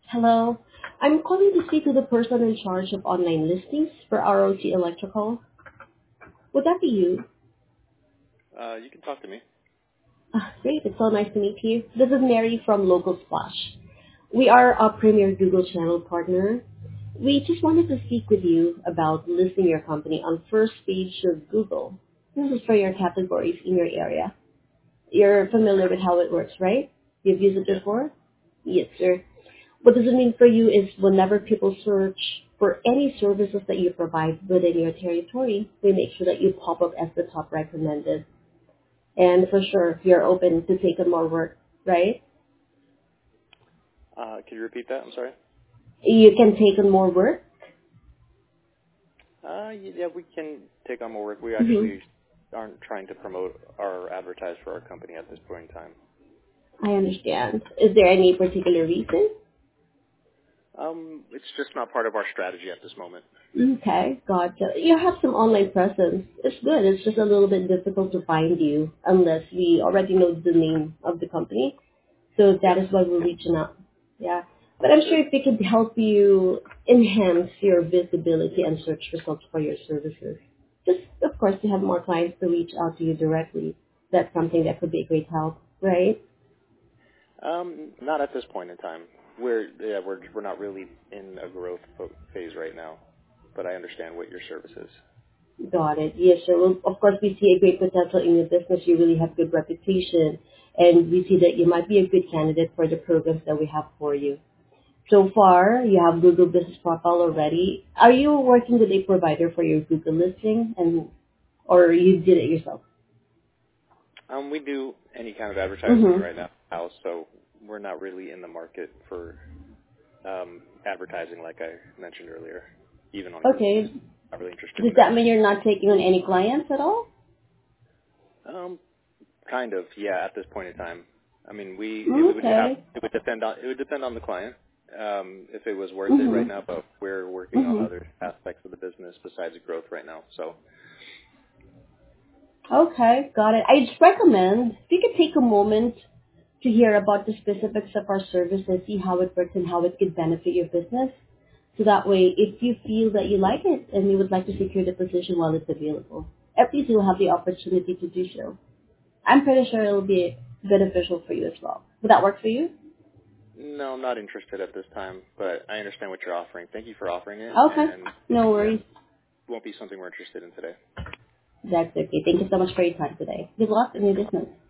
Hello. I'm calling to speak to the person in charge of online listings for ROT Electrical. Would that be you? You can talk to me. Great. It's so nice to meet you. This is Mary from Local Splash. We are a premier Google channel partner. We just wanted to speak with you about listing your company on first page of Google. This is for your categories in your area. You're familiar with how it works, right? You've used it Yes. before? Yes, sir. What does it mean for you is whenever people search for any services that you provide within your territory, we make sure that you pop up as the top recommended. And for sure, you're open to take on more work, right? Can you repeat that? I'm sorry. You can take on more work. Yeah, we can take on more work. We hmm actually aren't trying to promote or advertise for our company at this point in time. I understand. Is there any particular reason? It's just not part of our strategy at this moment. Okay, gotcha. You have some online presence. It's good. It's just a little bit difficult to find you unless we already know the name of the company. So that Yes. is why we're reaching out. Yeah. But I'm sure Understood. if we could help you enhance your visibility and search results for your services. Just, of course, to have more clients to reach out to you directly. That's something that could be a great help, right? Not at this point in time. We're not really in a growth phase right now, but I understand what your service is. Got it. Yes, sir. Well, of course, we see a great potential in your business. You really have good reputation, and we see that you might be a good candidate for the programs that we have for you. So far, you have Google Business Profile already. Are you working with a provider for your Google listing, or you did it yourself? We do any kind of advertising Mm-hmm. right now, so we're not really in the market for advertising like I mentioned earlier, even on Google. Okay. Not really interested Does in that that. mean you're not taking on any clients at all? Kind of, yeah, at this point in time. I mean, Okay. it would depend on the client, if it was worth it Mm-hmm. right now, but we're working on Mm-hmm. other aspects of the business besides growth right now. So, Okay, got it. I just recommend if you could take a moment to hear about the specifics of our service and see how it works and how it could benefit your business. So that way, if you feel that you like it and you would like to secure the position while it's available, at least you'll have the opportunity to do so. I'm pretty sure it'll be beneficial for you as well. Would that work for you? no, I'm not interested at this time, but I understand what you're offering. Thank you for offering it, Okay, and no yeah, worries. won't be something we're interested in today. That's okay. Thank you so much for your time today. Good luck in Yep. your business.